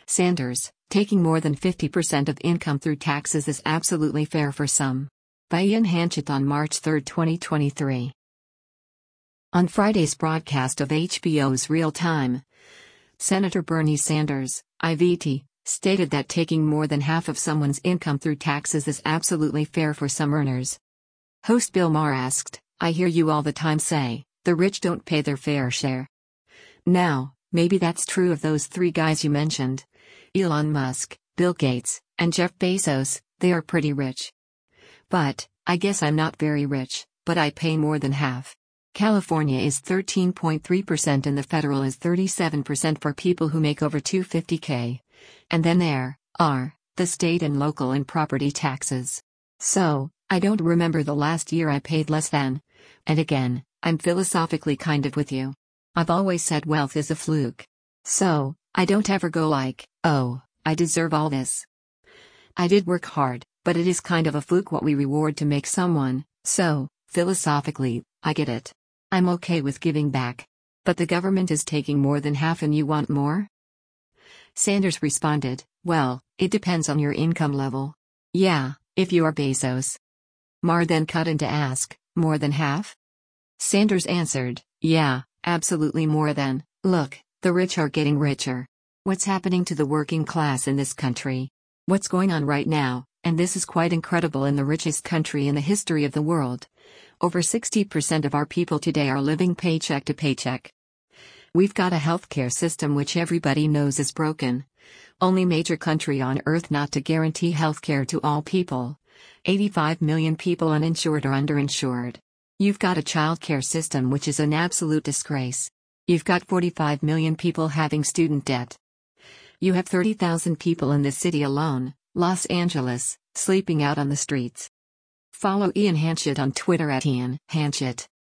Sanders, taking more than 50% of income through taxes is absolutely fair for some. By Ian Hanchett on March 3, 2023. On Friday's broadcast of HBO's Real Time, Senator Bernie Sanders, IVT, stated that taking more than half of someone's income through taxes is absolutely fair for some earners. Host Bill Maher asked, "I hear you all the time say, the rich don't pay their fair share. Now, maybe that's true of those three guys you mentioned. Elon Musk, Bill Gates, and Jeff Bezos, they are pretty rich. But, I guess I'm not very rich, but I pay more than half. California is 13.3% and the federal is 37% for people who make over $250K. And then there are the state and local and property taxes. So, I don't remember the last year I paid less than. And again, I'm philosophically kind of with you. I've always said wealth is a fluke. So, I don't ever go like, oh, I deserve all this. I did work hard, but it is kind of a fluke what we reward to make someone, so, philosophically, I get it. I'm okay with giving back. But the government is taking more than half and you want more?" Sanders responded, "Well, it depends on your income level. Yeah, if you are Bezos." Maher then cut in to ask, "More than half?" Sanders answered, "Yeah, absolutely more than. Look, the rich are getting richer. What's happening to the working class in this country? What's going on right now, and this is quite incredible in the richest country in the history of the world. Over 60% of our people today are living paycheck to paycheck. We've got a healthcare system which everybody knows is broken. Only major country on earth not to guarantee healthcare to all people. 85 million people uninsured or underinsured. You've got a childcare system which is an absolute disgrace. You've got 45 million people having student debt. You have 30,000 people in this city alone, Los Angeles, sleeping out on the streets." Follow Ian Hanchett on Twitter @IanHanchett.